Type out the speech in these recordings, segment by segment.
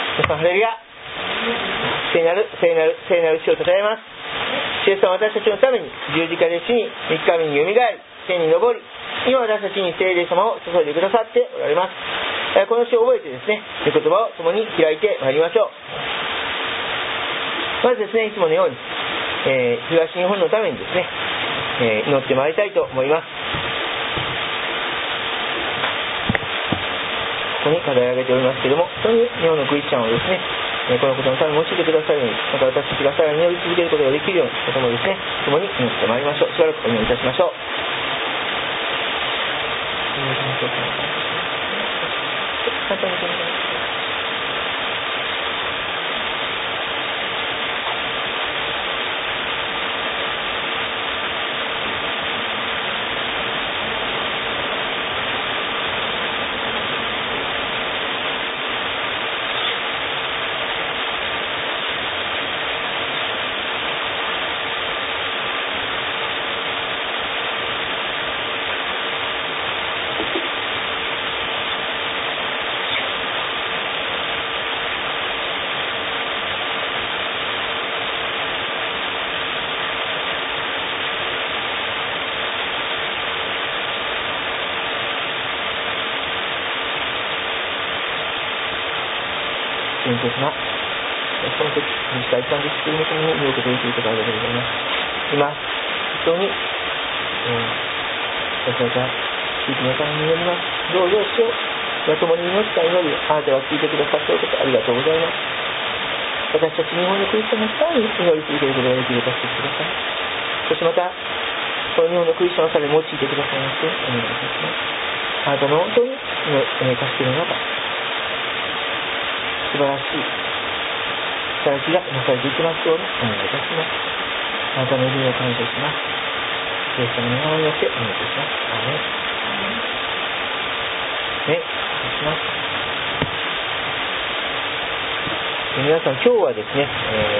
皆さんハレルヤ、聖なる主をたたえます。主イエス様は私たちのために十字架で死に、3日目によみがえり、天に昇り、今私たちに聖霊様を注いでくださっておられます。この主を覚えてですね、御言葉を共に開いてまいりましょう。まずですね、いつものように、東日本のためにですね、祈ってまいりたいと思います。ここに課題を挙げておりますけれども、本当に日本のクリスチャンをですね、このことのために用いてくださるように、また私たちがさらに祈り続けることができるように、とてもですね、共に祈ってまいりましょう。しばらくお祈りいたしましょう。この時、短い時間ですけれども、そのように受けていることがありがとうございます。今、本当に、私たちが地域のために祈ります。どうぞ主よ、共に祈った祈りをあなたが聞いてくださっていることありがとうございます。私たち日本のクリスチャンのさらに祈り続けることができるかしてください。そしてまた、この日本のクリスチャンをさらに用いてくださいましてお願いいたします。あなたの本当に助けの中、素晴らしい働きがなされていきますようにお願いいたします。あなたの意味を感謝します。イエス様の名前によってお願いいたします。アーメン。お願いします。皆さん、今日はですね、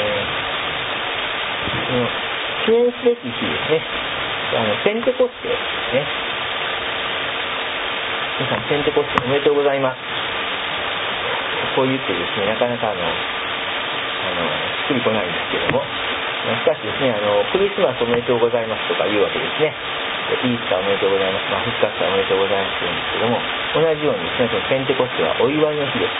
記念すべき日ですね。ペンテコステですね。皆さん、ペンテコステおめでとうございます。こう言ってですね、なかなかしっくりこないんですけども、しかしですね、クリスマスおめでとうございますとか言うわけですね。イースターおめでとうございます、復活祭おめでとうございますと言うんですけども、同じようにですね、ペンテコステはお祝いの日です。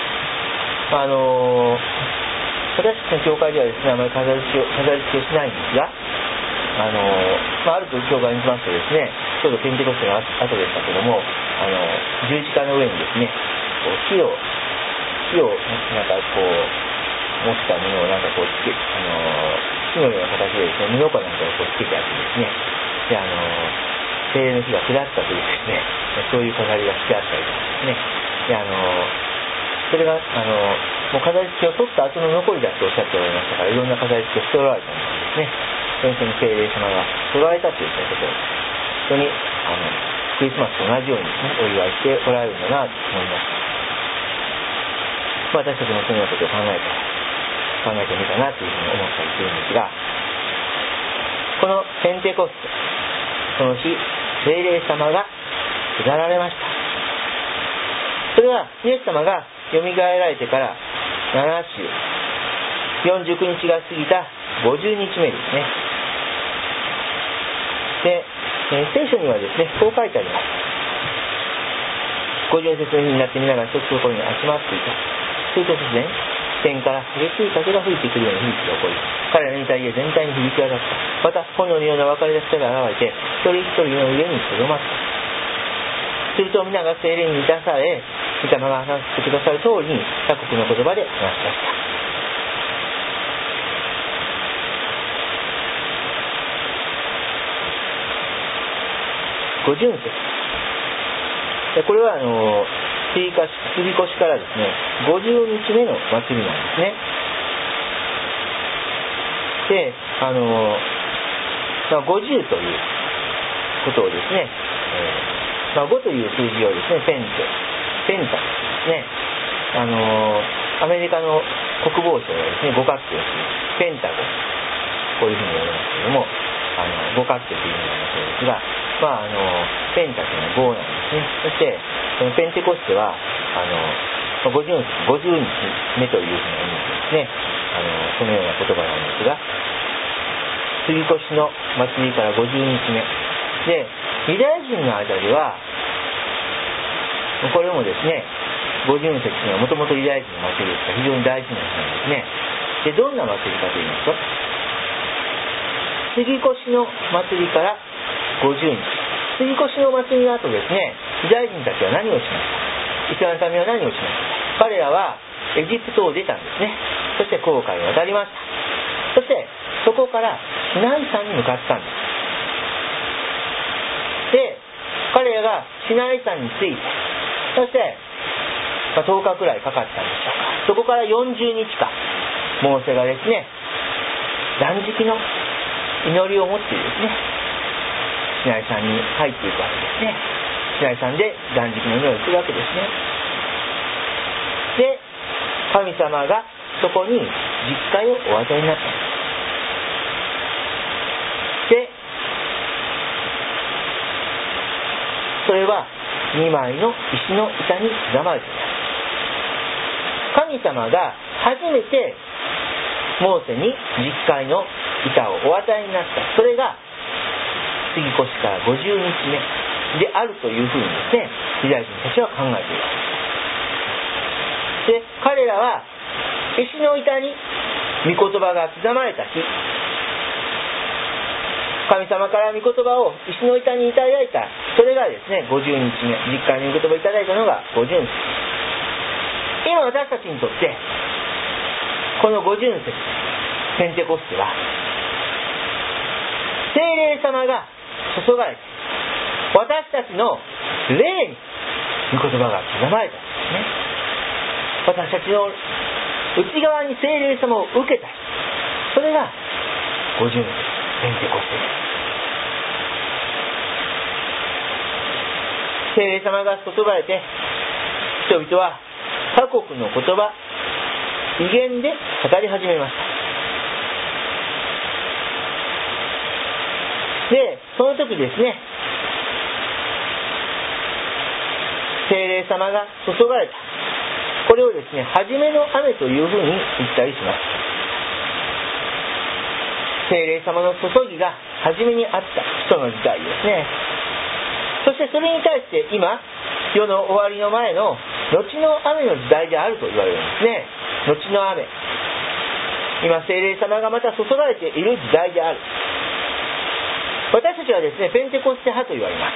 私たちの教会ではですね、あまり飾り付けをしないんですが、ある教会に行きますとですね、ちょうどペンテコステの後でしたけども、十字架の上にですね、火をなんかこう持ったものをなんかこうつけ、火のような形でですね、布かなんかをこうつけてあってですね、で聖霊の火が下ったというですね、そういう飾りがしてあったりとかですね、でそれがもう飾り付けを取った後の残りだとおっしゃっておられましたから、いろんな飾り付けをしておられたんですね。先生の聖霊様が取られたということを本当にクリスマスと同じようにですね、お祝いしておられるんだなと思います。私たちもそのようなことを考えてみたなというふうに思ったりするんですが、このペンテコステ、その日、聖霊様が下られました。それはイエス様がよみがえられてから7週49日が過ぎた50日目ですね。で、聖書にはですね、こう書いてあります。50節の日になって皆が一つのところに集まっていた。すると突然、天から激しい風が吹いてくるような響きが起こり、彼らのいた家全体に響き渡った。また炎のような分かれ出しが現れて、一人一人の上にとどまった。すると皆が聖霊に満たされ、御霊が話してくださる通りに他国の言葉で話し出した。50節。これは杉越からですね、50日目の祭りなんですね。で、50ということをですね、5という数字をですね、ペンタですね。アメリカの国防省がですね、五角形をするペンタゴン、こういうふうに言われますけれども、五角形という意味なんだそうですが、ペンタというのは5なんですね。そして、このペンテコステは、 50日目というふうな意味でですね、そのような言葉なんですが、杉越の祭りから50日目で、ユダヤ人の間ではこれもですね、五巡節はもともとユダヤ人の祭りですから非常に大事な日なんですね。で、どんな祭りかと言いますと、杉越の祭りから50日、杉越の祭りの後ですね、ユダヤ人たちは何をしましたか。イスラエルの民は何をしましたか。彼らはエジプトを出たんですね。そして紅海を渡りました。そしてそこからシナイ山に向かったんです。で、彼らがシナイ山に着いて、そして、10日くらいかかったんでしょうか。そこから40日間モーセがですね、断食の祈りを持ってですね、シナイ山に入っていくわけですね。シナイ山で断食の祈りをするわけですね。で、神様がそこに実戒をお与えになったんです。で、それは2枚の石の板に刻まれています。神様が初めてモーセに実戒の板をお与えになった、それが杉越から50日目であるというふうにですね、ユダヤ人たちは考えています。で、彼らは石の板に御言葉が刻まれた日、神様から御言葉を石の板にいただいた、それがですね、50日目、実戒の御言葉をいただいたのが50日。今私たちにとってこの50日ペンテコステは、聖霊様が注がれて私たちの霊に御言葉が刻まれたんですね。私たちの内側に聖霊様を受けた人、それが50日ペンテコステです。聖霊様が注がれて、人々は他国の言葉、異言で語り始めました。で、その時ですね、聖霊様が注がれた、これをですね、初めの雨というふうに言ったりします。聖霊様の注ぎが初めにあった人の時代ですね。そしてそれに対して今、世の終わりの前の後の雨の時代であると言われるんですね。後の雨、今聖霊様がまた注がれている時代である。私たちはですね、ペンテコステ派と言われます。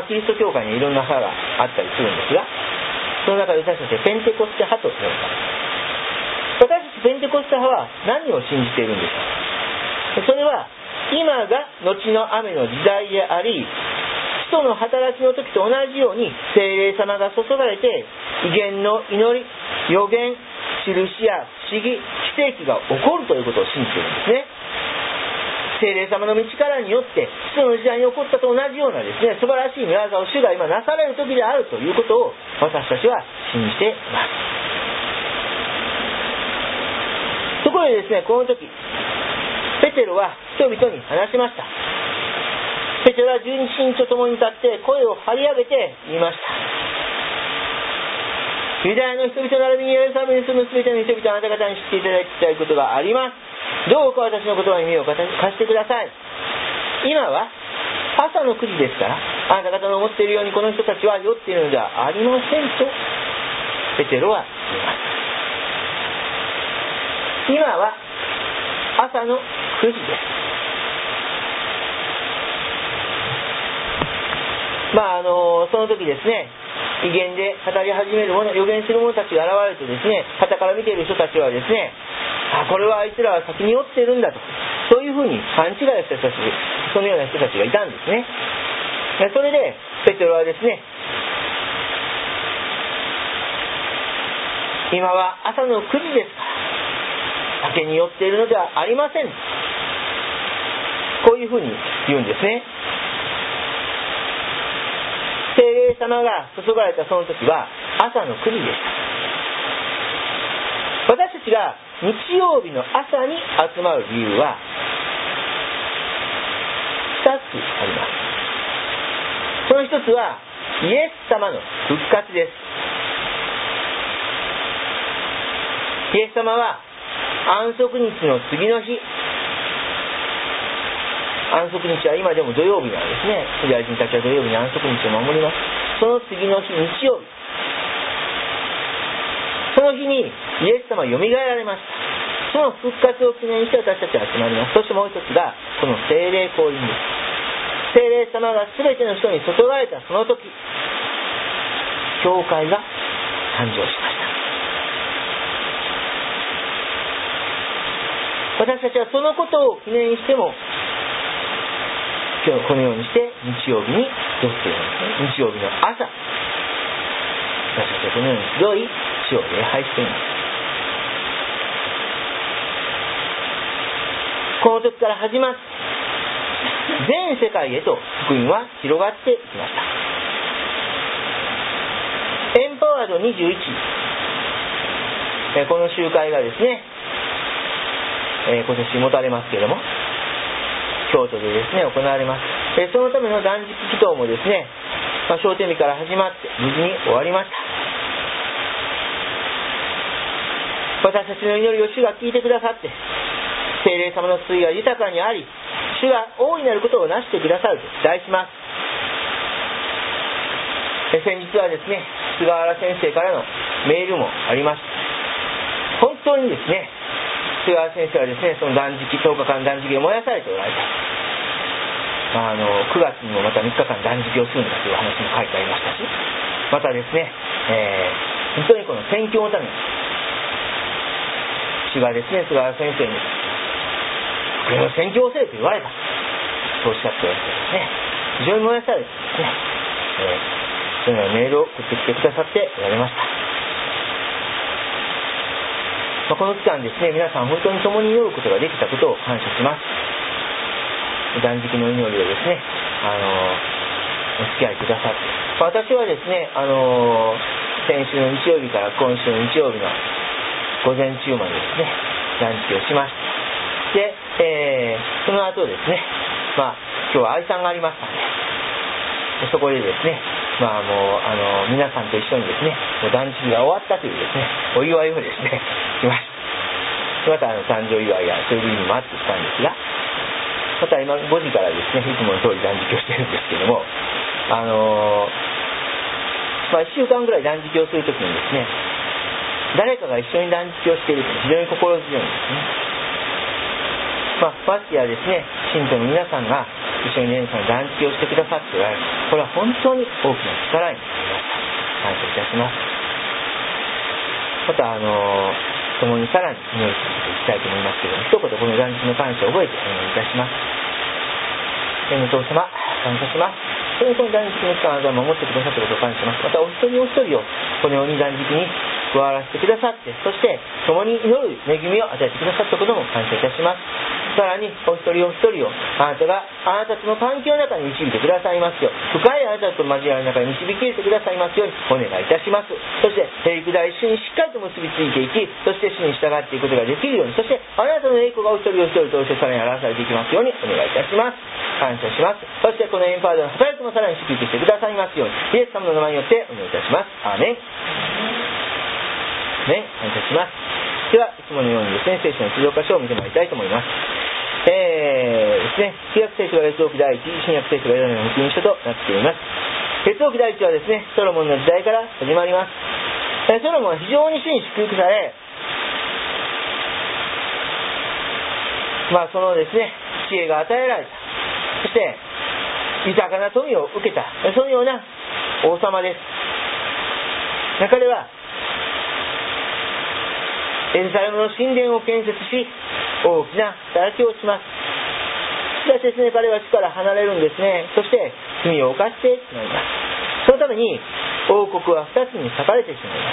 キリスト教会にいろんな派があったりするんですが、その中で私たちはペンテコステ派と言われます。私たちペンテコステ派は何を信じているんでしょうか。それは今が後の雨の時代であり、使徒の働きの時と同じように聖霊様が注がれて、異言の祈り、予言、印や不思議、奇跡が起こるということを信じているんですね。聖霊様の道からによって使徒の時代に起こったと同じようなですね、素晴らしい御業を主が今なされる時であるということを私たちは信じています。ところでですね、この時ペテロは人々に話しました。ペテロは12人と共に立って声を張り上げて言いました。ユダヤの人々並びにエルサレムに住むすべての人々、あなた方に知っていただきたいことがあります。どうか私の言葉に耳を貸してください。今は朝の9時ですから、あなた方の思っているようにこの人たちは酔っているのではありませんとペテロは言いました。今は朝の9時です。その時ですね、異言で語り始める者、予言する者たちが現れるとですね、傍から見ている人たちはですね、これはあいつらは先に酔っているんだと、そういうふうに勘違いした人たち、そのような人たちがいたんですね。それでペテロはですね、今は朝の9時ですから、酒に酔っているのではありません、こういうふうに言うんですね。聖霊様が注がれたその時は朝の9時でした。私たちが日曜日の朝に集まる理由は2つあります。その一つはイエス様の復活です。 イエス様は安息日の次の日、安息日は今でも土曜日なんですね。ユダヤ人たちは土曜日に安息日を守ります。その次の日、日曜日、その日にイエス様はよみがえられました。その復活を記念して私たちは集まります。そしてもう一つがこの聖霊降臨です。聖霊様が全ての人に注がれたその時、教会が誕生しました。私たちはそのことを記念しても、今日このようにして日曜日にどうするんですね。日曜日の朝、私たちはこのように集い主を礼拝しています。この時から始まって全世界へと福音は広がっていきました。エンパワード21、この集会がですね、今年持たれますけれども、京都でですね行われます。そのための断食祈祷もですね、昇天日から始まって無事に終わりました。私たちの祈りを主が聞いてくださって、聖霊様の救いが豊かにあり、主が大いなることをなしてくださると期待します。先日はですね、菅原先生からのメールもありました。本当にですね、菅原先生はですね、その断食、10日間断食で燃やされておられた。9月にもまた3日間断食をするんだという話も書いてありましたし、またですね、本当にこの宣教のために主がですね、菅原先生に福音を宣教せよと言われたとおっしゃっておられてですね、非常に燃やされてですね、そのようなメールを送ってきてくださっておられました。この期間ですね、皆さん本当に共に祈ることができたことを感謝します。断食の祈りをですね、お付き合いくださって、私はですね、先週の日曜日から今週の日曜日の午前中までですね、断食をしました。で、その後ですね、今日は愛さんがありましたので、そこでですね、もう皆さんと一緒にですね、断食が終わったというですね、お祝いをですねしました。また誕生祝いやそういう意味もあってしたんですが、また今5時からですね、いつもの通り断食をしてるんですけども、1週間ぐらい断食をするときにですね、誰かが一緒に断食をしていると非常に心強いんですね。ましてやですね、信徒の皆さんが一緒に皆さん断食をしてくださっておられる、これは本当に大きな力になりました。感謝いたします。また共にさらに祈り続けていきたいと思いますけれども、一言この断食の感謝を覚えてお願いいたします。天の父様、感謝します。本当に断食の期間を守ってくださったことを感謝します。またお一人お一人をこのように断食に加わらせてくださって、そして共に祈る恵みを与えてくださったことも感謝いたします。さらにお一人お一人をあなたがあなたとの関係の中に導いてくださいますよう、深いあなたと交わる中に導き入れてくださいますようにお願いいたします。そしてへりくだり主にしっかりと結びついていき、そして主に従っていくことができるように、そしてあなたの栄光がお一人お一人としてさらに表されていきますようにお願いいたします。感謝します。そしてこのエンパワードの働きもさらに祝福してくださいますように、イエス様の名前によってお願いいたします。アーメン。感謝します。では、いつものようにですね、聖書の出場箇所を見てまいりたいと思います。ですね、旧約聖書が列王記第一、新約聖書がエレミヤの福音書となっています。列王記第一はですね、ソロモンの時代から始まります。ソロモンは非常に主に祝福され、そのですね、知恵が与えられた。そして、豊かな富を受けた。そのような王様です。中では、エルサレムの神殿を建設し、大きな働きをします。しかしですね、彼は主から離れるんですね。そして罪を犯してしまいます。そのために王国は2つに裂かれてしまいます。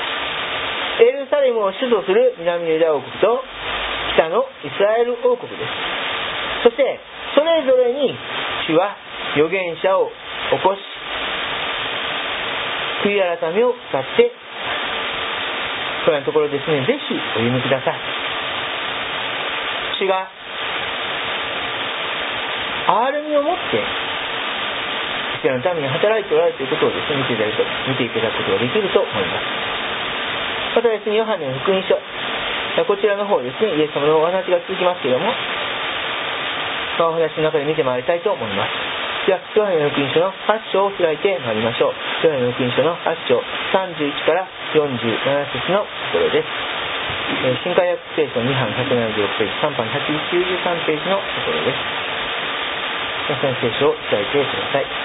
エルサレムを首都する南ユダ王国と北のイスラエル王国です。そしてそれぞれに主は預言者を起こし、悔い改めを使ってこのところですね、ぜひお読みください。主が憐れみを持ってイスラエルのために働いておられるということをですね、見ていただくことができると思います。またですね、ヨハネの福音書こちらの方ですね、イエス様のお話が続きますけれども、お話の中で見てまいりたいと思います。では、ヨハネの福音書の8章を開いてまいりましょう。ヨハネの福音書の8章31から47節のところです。新海訳聖書2版176ページ、3版193ページのところです。皆さん聖書を開いてください。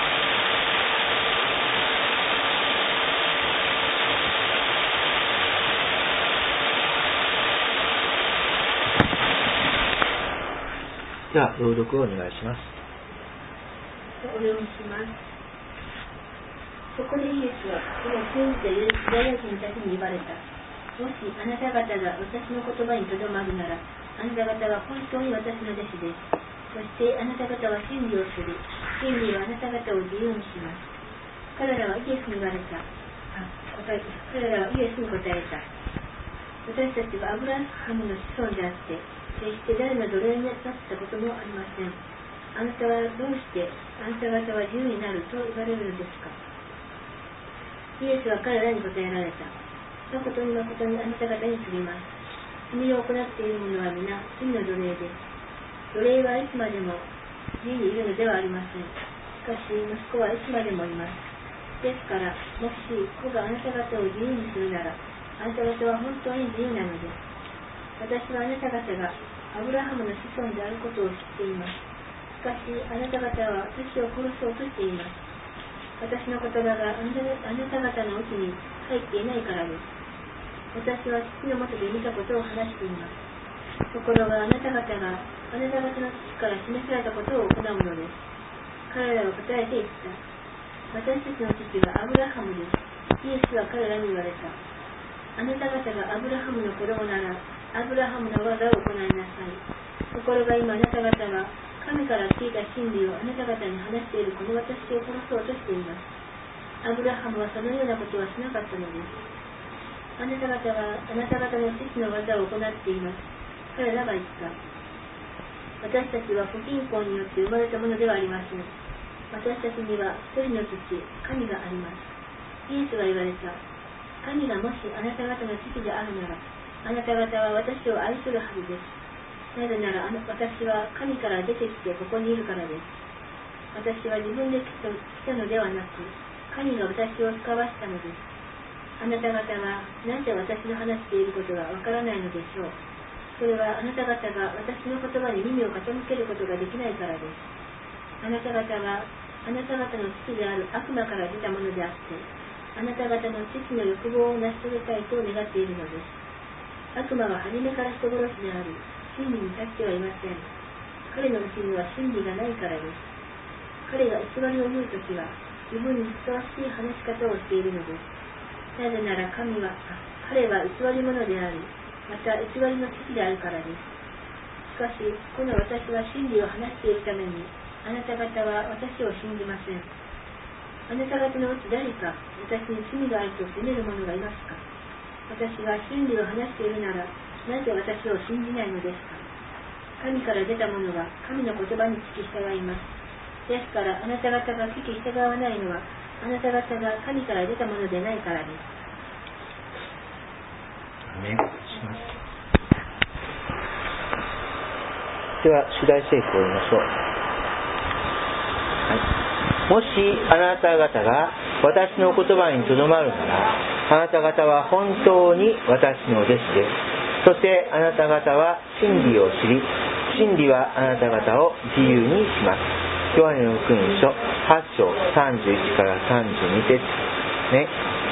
では、朗読をお願いします。 お読みします。そこでイエスはその信じているユダヤ人たちに言われた。もしあなた方が私の言葉にとどまるなら、あなた方は本当に私の弟子です。そしてあなた方は真理をする。真理はあなた方を自由にします。彼らはイエスに言われた。彼らはイエスに答えた。私たちはアブラハムの子孫であって、決して誰の奴隷になったこともありません。あなたはどうしてあなた方は自由になると言われるのですか。イエスは彼らに答えられた。誠に誠にあなた方に告げます。罪を行っている者は皆罪の奴隷です。奴隷はいつまでも家にいるのではありません。しかし息子はいつまでもいます。ですから、もし子があなた方を自由にするなら、あなた方は本当に自由なのです。私はあなた方がアブラハムの子孫であることを知っています。しかしあなた方は私を殺そうとしています。私の言葉があなた方のうちに入っていないからです。私は父のもとで見たことを話しています。ところがあなた方があなた方の父から示されたことを行うのです。彼らは答えて言った。私たちの父はアブラハムです。イエスは彼らに言われた。あなた方がアブラハムの子供なら、アブラハムの技を行いなさい。ところが今あなた方は神から聞いた真理をあなた方に話しているこの私を殺そうとしています。アブラハムはそのようなことはしなかったのです。あなた方はあなた方の父の技を行っています。彼らが言った。私たちは不貧困によって生まれたものではありません。私たちには一人の父、神があります。イエスが言われた。神がもしあなた方の父であるなら、あなた方は私を愛するはずです。なぜなら私は神から出てきてここにいるからです。私は自分で来たのではなく、神が私を使わしたのです。あなた方はなぜ私の話していることがわからないのでしょう。それはあなた方が私の言葉に耳を傾けることができないからです。あなた方はあなた方の父である悪魔から出たものであって、あなた方の父の欲望を成し遂げたいと願っているのです。悪魔は初めから人殺しであり、真理に立ってはいません。彼のうちには真理がないからです。彼が偽りを言うときは、自分にふさわしい話し方をしているのです。なぜなら彼は偽り者であり、また偽りの父であるからです。しかし、この私は真理を話しているために、あなた方は私を信じません。あなた方のうち誰か私に罪があると責める者がいますか。私が真理を話しているなら、なぜ私を信じないのですか。神から出た者は神の言葉に聞き従います。ですからあなた方が聞き従わないのは、あなた方が神から出たものでないからです。 お願いします。では主題聖句を読みましょう。もしあなた方が私の言葉にとどまるなら、あなた方は本当に私の弟子です。そしてあなた方は真理を知り、真理はあなた方を自由にします。ヨハネの福音書8章31から32節ね。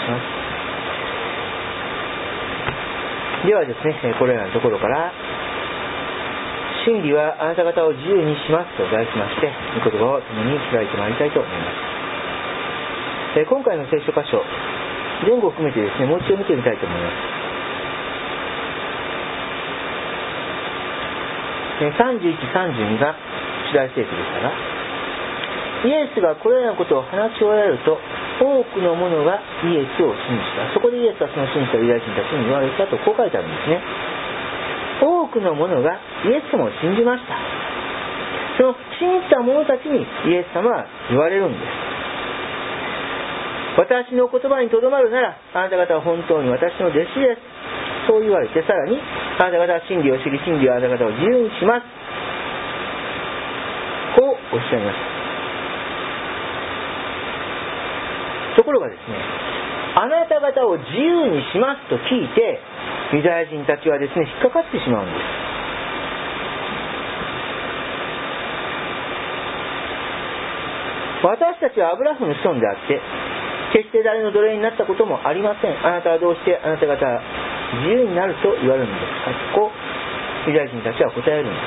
ではですね、これらのところから真理はあなた方を自由にしますと題しまして、御言葉を共に開いてまいりたいと思います。今回の聖書箇所、前後を含めてですね、もう一度見てみたいと思います。31、32が主題聖句でしたが、イエスがこれらのことを話し終えられると、多くの者がイエスを信じた。そこでイエスはその信じたユダヤ人たちに言われたとこう書いてあるんですね。多くの者がイエス様を信じました。その信じた者たちにイエス様は言われるんです。私の言葉にとどまるなら、あなた方は本当に私の弟子です。そう言われて、さらにあなた方は真理を知り、真理はあなた方を自由にします。こうおっしゃいました。ところがですね、あなた方を自由にしますと聞いて、ユダヤ人たちはですね、引っかかってしまうんです。私たちはアブラハムの子孫であって、決して誰の奴隷になったこともありません。あなたはどうしてあなた方は自由になると言われるんですかと、こうユダヤ人たちは答えるんです。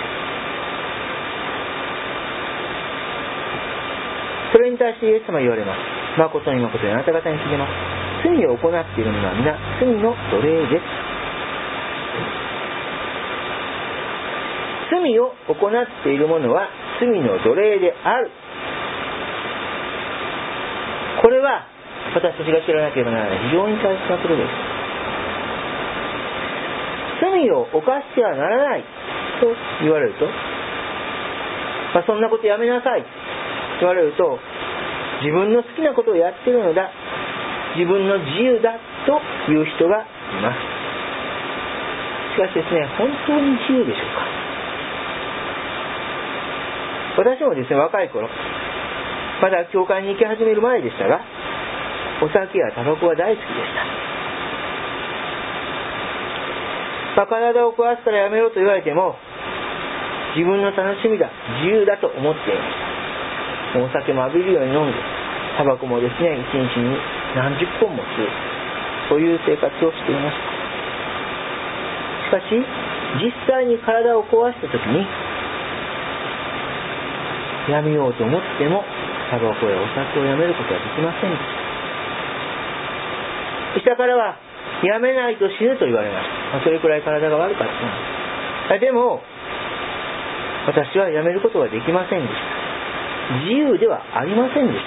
それに対してイエス様は言われます。誠に誠にあなた方に告げます。罪を行っている者は皆罪の奴隷です。罪を行っている者は罪の奴隷である。これは私たちが知らなければならない非常に大切なことです。罪を犯してはならないと言われると、そんなことやめなさいと言われると、自分の好きなことをやっているのだ、自分の自由だという人がいます。しかしですね、本当に自由でしょうか。私もですね、若い頃、まだ教会に行き始める前でしたが、お酒やタバコは大好きでした。体を壊すからやめろと言われても、自分の楽しみだ、自由だと思っていました。お酒も浴びるように飲んで、タバコもですね、一日に何十本も吸う、そういう生活をしていました。しかし、実際に体を壊したときに、やめようと思っても、タバコやお酒をやめることはできませんでした。医者からは、やめないと死ぬと言われました。それくらい体が悪かった。でも、私はやめることができませんでした。自由ではありませんでした。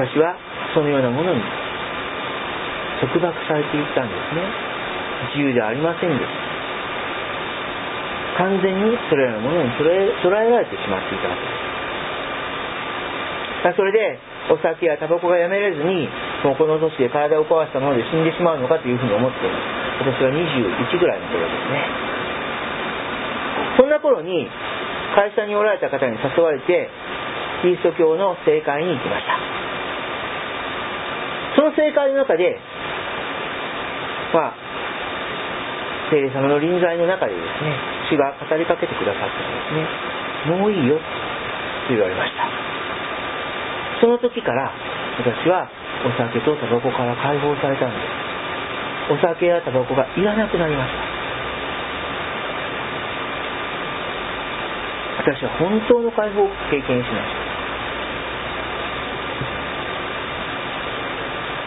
私はそのようなものに束縛されていったんですね。自由ではありませんでした。完全にそれらのものに捉えられてしまっていたわけです。それでお酒やタバコがやめれずに、もうこの年で体を壊したもので死んでしまうのかというふうに思っています。私は21ぐらいの頃ですね。そんな頃に会社におられた方に誘われてキリスト教の聖会に行きました。その聖会の中で聖霊様の臨在の中でですね、主が語りかけてくださってですね、もういいよと言われました。その時から私はお酒とタバコから解放されたんです。お酒やタバコがいらなくなりました。私は本当の解放を経験しました。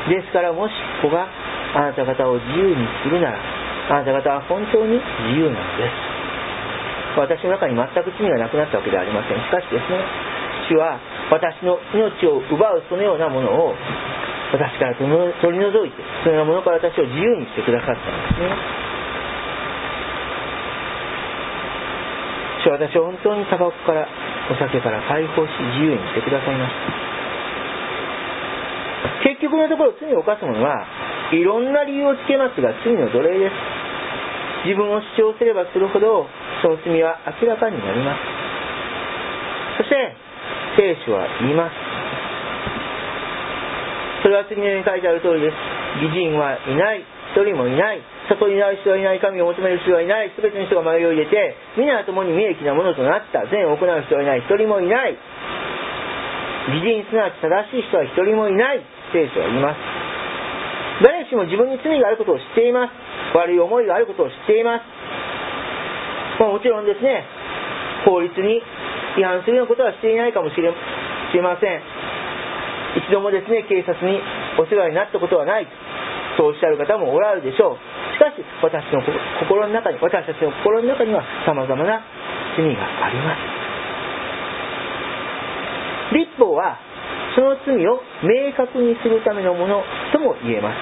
ですから、もしここがあなた方を自由にするなら、あなた方は本当に自由なのです。私の中に全く罪がなくなったわけではありません。しかしですね、主は私の命を奪うそのようなものを私から取り除いて、そのようなものから私を自由にしてくださったんですね。主は私を本当にタバコからお酒から解放し、自由にしてくださいました。結局のところ、罪を犯す者はいろんな理由をつけますが、罪の奴隷です。自分を主張すればするほどその罪は明らかになります。そして聖書は言います。それは次のように書いてある通りです。義人はいない、一人もいない。悟りのある人はいない。神を求める人はいない。すべての人が迷いを入れて、皆共に無益なものとなった。善を行う人はいない。一人もいない。義人すなわち正しい人は一人もいない。聖書は言います。誰しも自分に罪があることを知っています。悪い思いがあることを知っています。もちろんですね、法律に違反するようなことはしていないかもしれません。一度もですね、警察にお世話になったことはない、そうおっしゃる方もおられるでしょう。しかし私たちの心の中には様々な罪があります。律法はその罪を明確にするためのものとも言えます。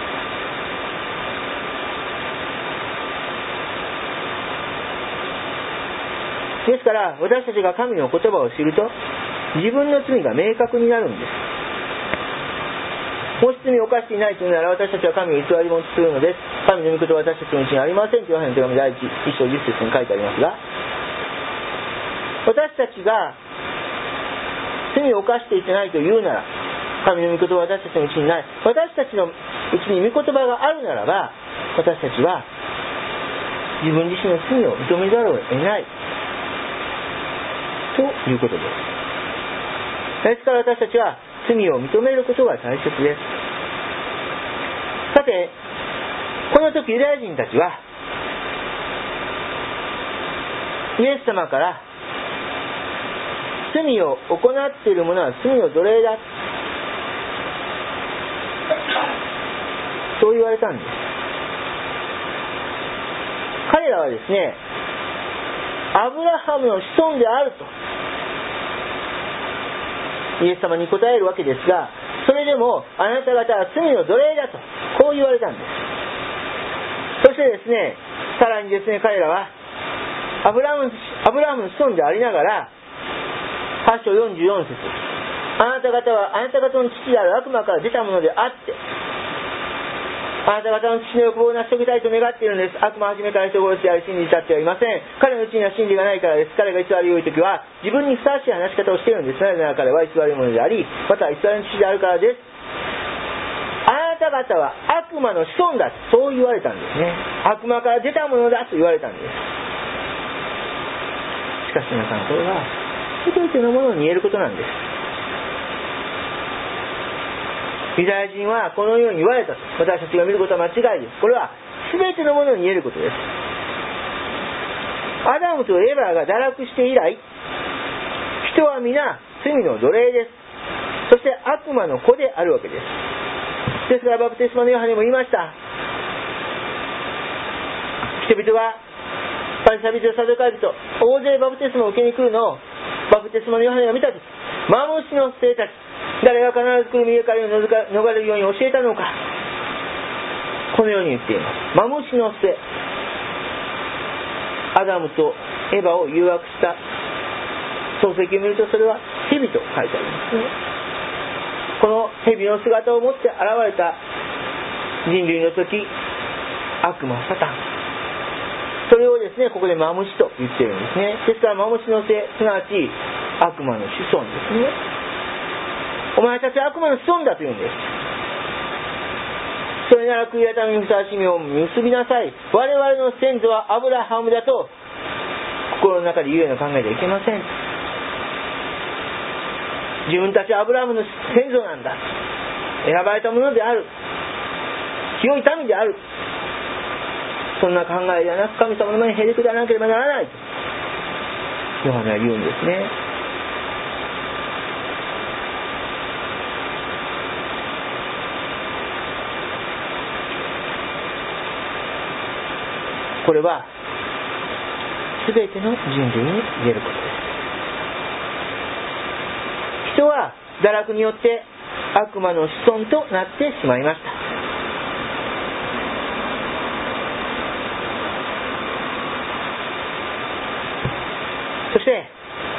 ですから私たちが神の言葉を知ると自分の罪が明確になるんです。 もし罪を犯していないというなら、私たちは神を偽り者とするのです。神の御事は私たちのうちにありませんとヨハネの手紙第1章10節に書いてありますが、私たちが罪を犯していないというなら、神の御言葉は私たちのうちにない。私たちのうちに御言葉があるならば、私たちは自分自身の罪を認めざるを得ないということです。ですから私たちは罪を認めることが大切です。さて、この時ユダヤ人たちはイエス様から罪を行っている者は罪の奴隷だ、そう言われたんです。彼らはですね、アブラハムの子孫であるとイエス様に答えるわけですが、それでもあなた方は罪の奴隷だとこう言われたんです。そしてですね、さらにですね、彼らはアブラハムの子孫でありながら、8章44節、あなた方はあなた方の父である悪魔から出たものであって、あなた方の父の欲望を成し遂げたいと願っているのです。悪魔は初めから人殺しであり、真理に立ってはいません。彼のうちには真理がないからです。彼が偽りを言うときは自分にふさわしい話し方をしているのです。なぜなら彼は偽り者であり、また偽りの父であるからです。あなた方は悪魔の子孫だ、そう言われたんですね。悪魔から出たものだと言われたんです。しかし皆さん、これは全てのものに言えることなんです。ユダヤ人はこのように言われたと。私たちが見ることは間違いです。これは全てのものに言えることです。アダムとエバが堕落して以来、人は皆罪の奴隷です。そして悪魔の子であるわけです。ですからバプテスマのヨハネも言いました。人々がパリサイ人とサドカイ人、大勢バプテスマを受けに来るのをバプテスマのヨハネが見たとき、幻の生たち、誰が必ず来る見えから逃れるように教えたのか、このように言っています。幻の末、アダムとエバを誘惑した漱石を見ると、それは蛇と書いてありますね。この蛇の姿を持って現れた人類の時、悪魔サタン、それをですね、ここでマムシと言っているんですね。ですからマムシの末、すなわち悪魔の子孫ですね。お前たちは悪魔の子孫だと言うんです。それなら悔い改めにふさわしい実を結びなさい。我々の先祖はアブラハムだと心の中で言うような考えではいけません。自分たちはアブラハムの先祖なんだ、選ばれたものである、清い民である、そんな考えではなく、神様の前にへりくだらなければならないとヨハネは言うんですね。これは全ての人類に言えることです。人は堕落によって悪魔の子孫となってしまいました。そして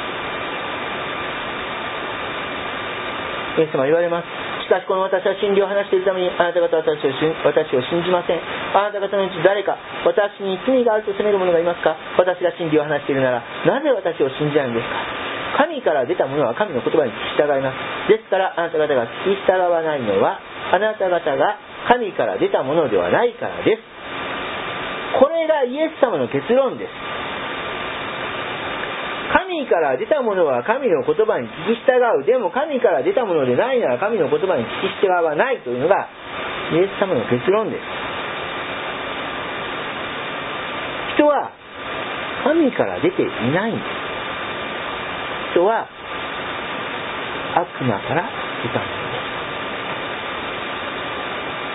イエス様は言われます。しかしこの私は真理を話しているためにあなた方は私を信じません。あなた方のうち誰か私に罪があると責める者がいますか。私が真理を話しているならなぜ私を信じないのですか。神から出た者は神の言葉に聞き従います。ですからあなた方が聞き従わないのはあなた方が神から出たものではないからです。これがイエス様の結論です。神から出たものは神の言葉に聞き従う。でも神から出たものでないなら神の言葉に聞き従わないというのがイエス様の結論です。人は神から出ていないんです。人は悪魔から出たものです。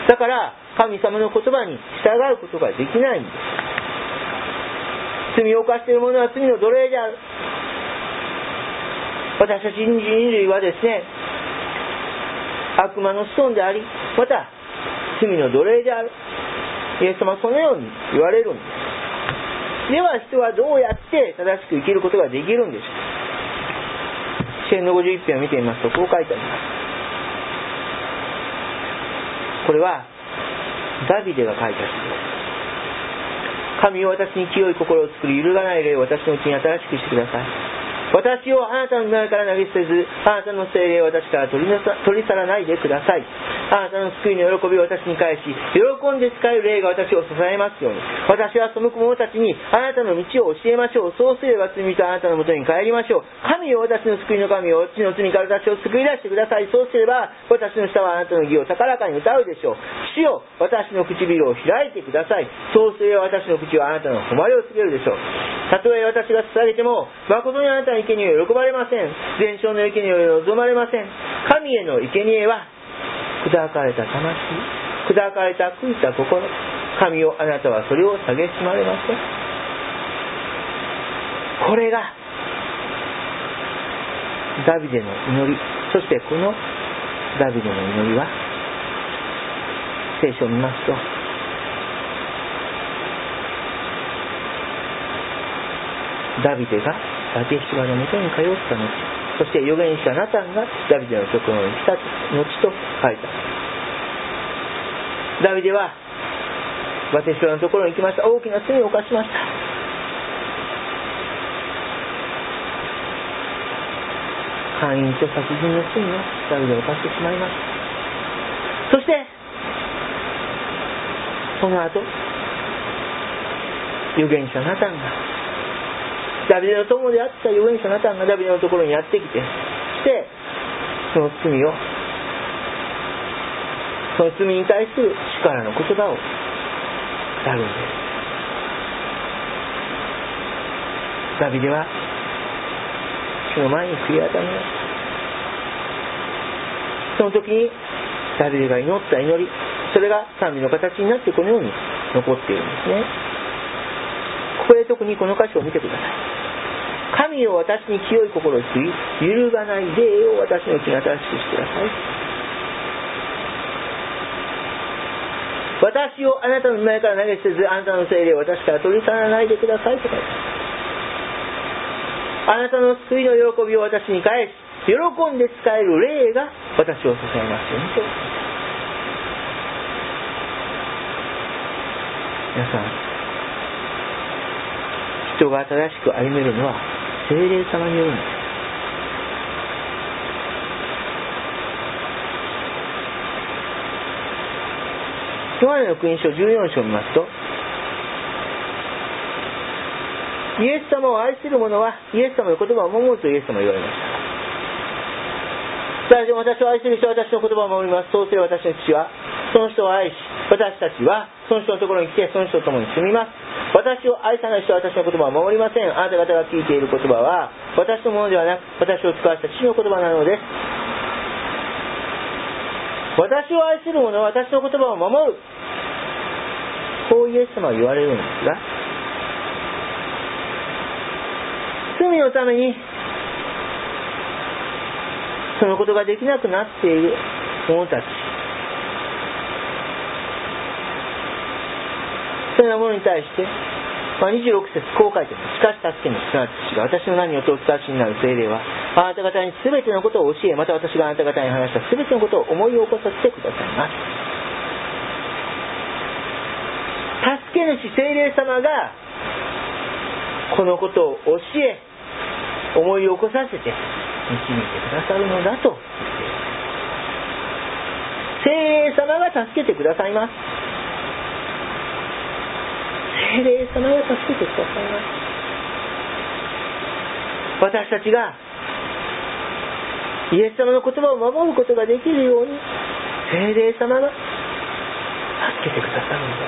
だから神様の言葉に従うことができないんです。罪を犯している者は罪の奴隷である。私たち人類はですね、悪魔の子孫であり、また罪の奴隷である。イエス様はそのように言われるんです。では人はどうやって正しく生きることができるんでしょうか。詩編の51編を見てみますとこう書いてありまこれはダビデが書いた詩です。神よ、私に清い心を作り、揺るがない霊を私のうちに新しくしてください。私をあなたの前から投げ捨てず、あなたの聖霊を私から取り去らないでください。あなたの救いの喜びを私に返し、喜んで使える霊が私を支えますように。私は背く者たちにあなたの道を教えましょう。そうすれば罪人はあなたのもとに帰りましょう。神よ、私の救いの神よ、地の罪から私を救い出してください。そうすれば私の舌はあなたの義を高らかに歌うでしょう。主よ、私の唇を開いてください。そうすれば私の口はあなたの誉れを告げるでしょう。たとえ私が捧げても、誠にあなたの生贄を喜ばれません。全焼の生贄を望まれません。神への生贄は砕かれた魂、砕かれた悔いた心。神をあなたはそれを蔑まれません。これがダビデの祈り。そしてこのダビデの祈りは、聖書を見ますと、ダビデがバテシバのもとに通った後、そして預言者ナタンがダビデのところに来た後と書いた。ダビデはバテシバのところに行きました。大きな罪を犯しました。姦淫と殺人の罪をダビデは犯してしまいました。そしてその後、預言者ナタンが、ダビデの友であった預言者ナタンがダビデのところにやってきて、そしてその罪を、その罪に対する主からの言葉を語るんです。ダビデは主の前に悔い改めました。その時にダビデが祈った祈り、それが賛美の形になってこのように残っているんですね。ここで特にこの箇所を見てください。神を私に清い心を作り、揺るがない霊を私のうちに新しくしてください。私をあなたの前から投げ捨てず、あなたの聖霊を私から取り去らないでくださいと書いてある。あなたの救いの喜びを私に返し、喜んで使える霊が私を支えますようにと。皆さん、人が正しく歩めるのは聖霊様によるんです。ヨハネの福音書14章を見ますと、イエス様を愛する者はイエス様の言葉を守るとイエス様は言われました。私を愛する人は私の言葉を守ります。そうすれば私の父はその人を愛し、私たちはその人のところに来てその人と共に住みます。私を愛さない人は私の言葉を守りません。あなた方が聞いている言葉は私のものではなく、私を使わせた父の言葉なのです。私を愛する者は私の言葉を守る。こうイエス様は言われるんですが、罪のためにそのことができなくなっている者たち、そのようなものに対して、26節こう書いてあります。しかし助けのすなわち父が私の名によってお伝えになる聖霊は、あなた方に全てのことを教え、また私があなた方に話した全てのことを思い起こさせてくださいます。助け主聖霊様がこのことを教え、思い起こさせて導いてくださるのだと言っています。聖霊様が助けてくださいます。聖霊様が助けてくださいます。私たちがイエス様の言葉を守ることができるように聖霊様が助けてくださるのです。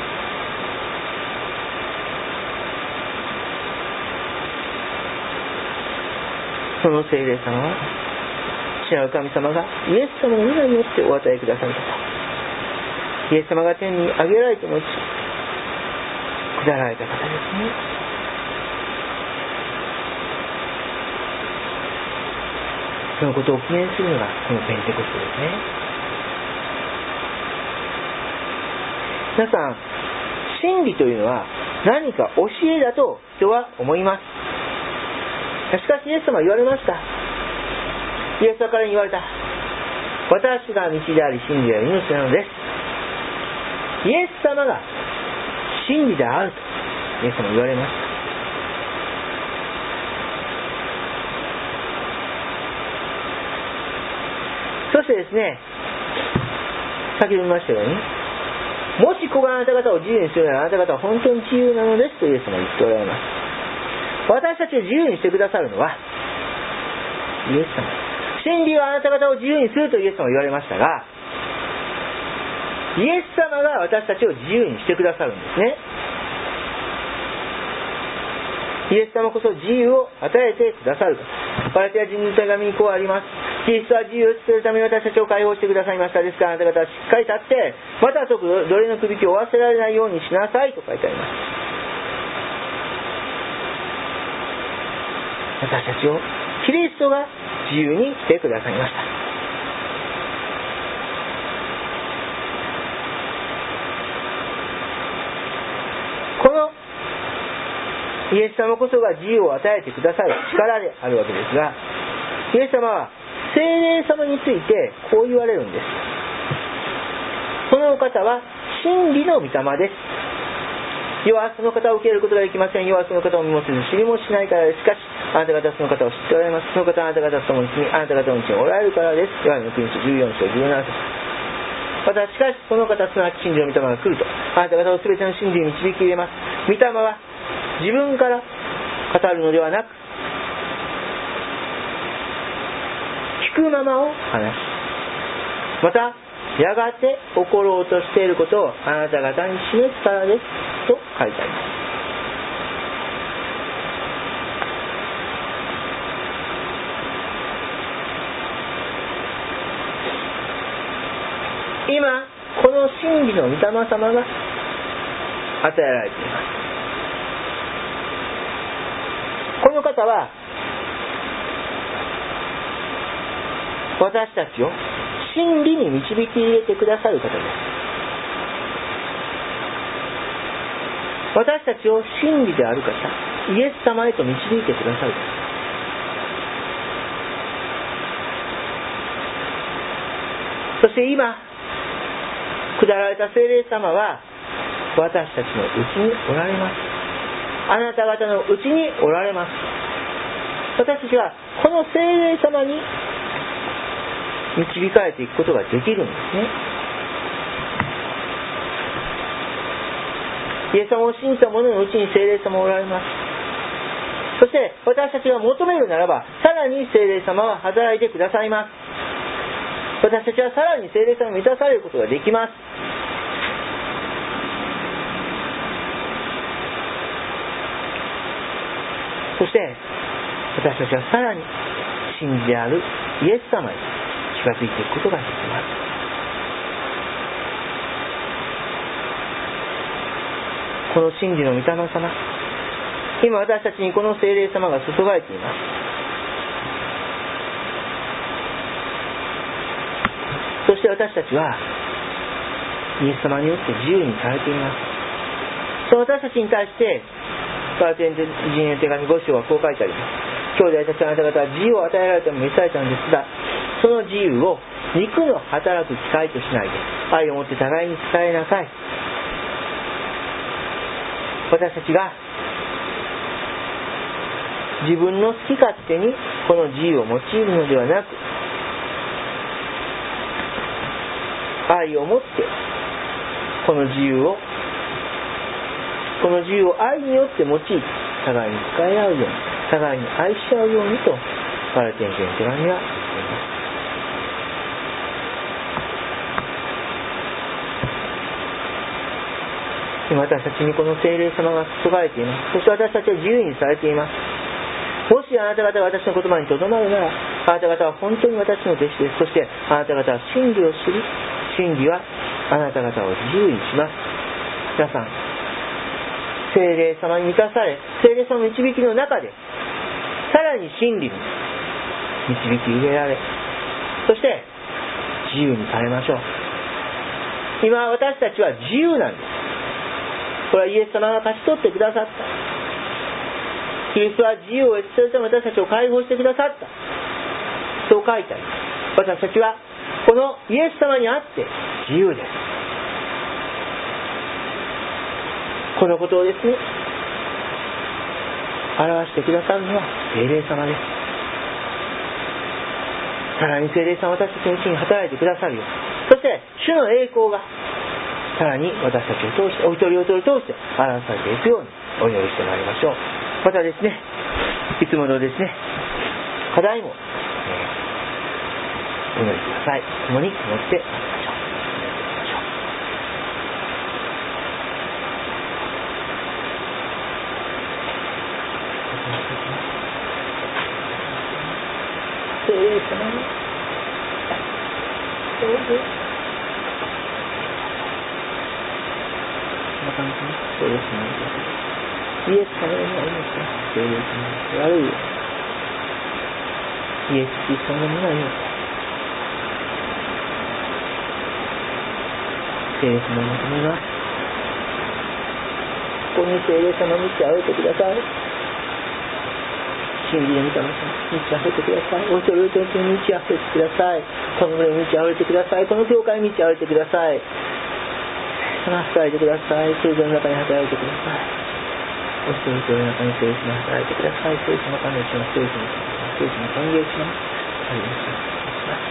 その聖霊様は父なる神様がイエス様の皆によってお与えくださる方、イエス様が天に上げられて後下られた方ですね。そのことを記念するのがこのペンテコステですね。皆さん、真理というのは何か教えだと人は思います。しかしイエス様は言われました。イエス様から言われた。 私が道であり真理であり命なのです。イエス様が真理であるとイエス様言われました。そしてですね、先ほど言いましたように、もし子があなた方を自由にするならあなた方は本当に自由なのですとイエス様は言っておられます。私たちを自由にしてくださるのはイエス様。真理はあなた方を自由にするとイエス様は言われましたが、イエス様が私たちを自由にしてくださるんですね。イエス様こそ自由を与えてくださると。ガラテヤ人の手紙にこうあります。キリストは自由を捨てるために私たちを解放してくださいました。ですからあなた方はしっかり立って、また即奴隷の首輝を負わせられないようにしなさいと書いてあります。私たちをキリストが自由にしてくださいました。このイエス様こそが自由を与えてくださる力であるわけですが、イエス様は聖霊様についてこう言われるんです。そのお方は真理の御霊です。世はその方を受けることができません。世はその方を見もせず知りもしないからです。しかしあなた方はその方を知っておられます。その方はあなた方と共に住み、あなた方のうちにおられるからです。ヨハネの福音書14章17節。またしかしその方すなわち真理の御霊が来るとあなた方を全ての真理に導き入れます。御霊は自分から語るのではなく、聞くままを話し、またやがて起ころうとしていることをあなた方に示すからですと書いてあります。今この真理の御霊様が与えられています。この方は私たちを真理に導き入れてくださる方です。私たちを真理である方、イエス様へと導いてくださる方。そして今下られた聖霊様は私たちのうちにおられます。あなた方のうちにおられます。私たちはこの聖霊様に導かれていくことができるんですね。イエス様を信じた者のうちに聖霊様おられます。そして私たちが求めるならばさらに聖霊様は働いてくださいます。私たちはさらに聖霊様に満たされることができます。そして私たちはさらに真理であるイエス様に近づいていくことができます。この真理の御霊様、今私たちにこの聖霊様が注がれています。そして私たちはイエス様によって自由にされています。その私たちに対してガラテヤ人への手紙5章はこう書いてあります。兄弟たちあなた方は自由を与えられたのに召されたのですが、その自由を肉の働く機会としないで愛を持って互いに伝えなさい。私たちが自分の好き勝手にこの自由を用いるのではなく、愛を持ってこの自由を愛によって用いて互いに使い合うように、互いに愛し合うようにとガラテヤ人への手紙は言っています。今私たちにこの聖霊様が注がれています。そして私たちは自由にされています。もしあなた方が私の言葉にとどまるなら、あなた方は本当に私の弟子です。そしてあなた方は真理を知り、真理はあなた方を自由にします。皆さん、聖霊様に満たされ、聖霊様の導きの中でさらに真理に導き入れられ、そして自由にされましょう。今私たちは自由なんです。これはイエス様が勝ち取ってくださった。キリストは自由を得つつ私たちを解放してくださった。そう書いてあります。私たちはこのイエス様にあって自由です。このことをですね、表してくださるのは聖霊様です。さらに聖霊様は私たちのうちに働いてくださるよ。そして主の栄光がさらに私たちを通して、お一人お一人を通して表されていくようにお祈りしてまいりましょう。またですね、いつものですね、課題も、お祈りください。共に祈ってまいりましょう。聖霊様にどうぞまた聖霊様にイエス様になりました聖霊様に悪いよイエス・キリストの皆によって聖霊様を求めます。ここに聖霊様に満ち溢れてください。真理の御霊に満ち溢れてください。お一人お一人に満ち溢れてください。この群れに満ち溢れてください。この教会に満ち溢れてください。働いてください。それぞれの中に働いてください。お一人お一人の中に聖霊様に働いてください。聖霊様感謝します。聖霊様歓迎します。ありがとうございます。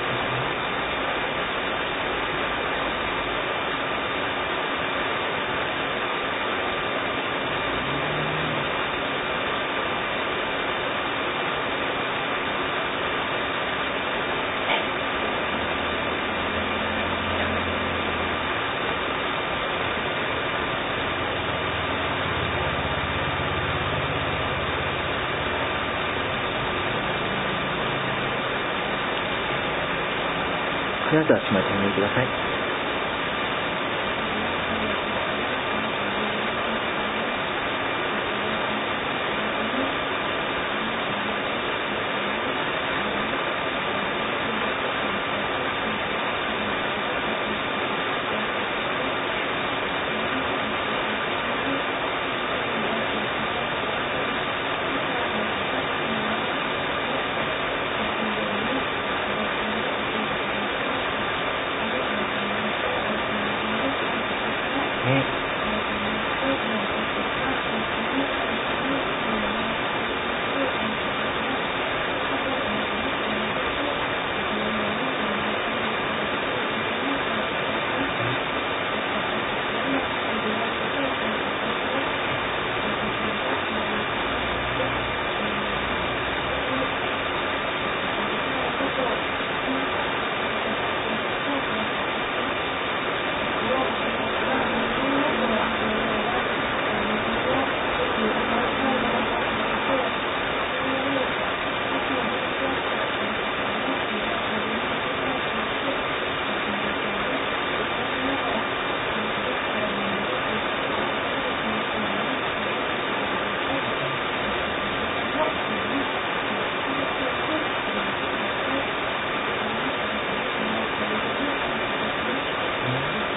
あなたはしまってお祈りください。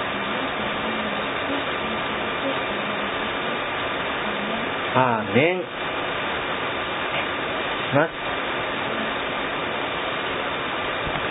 アーメン。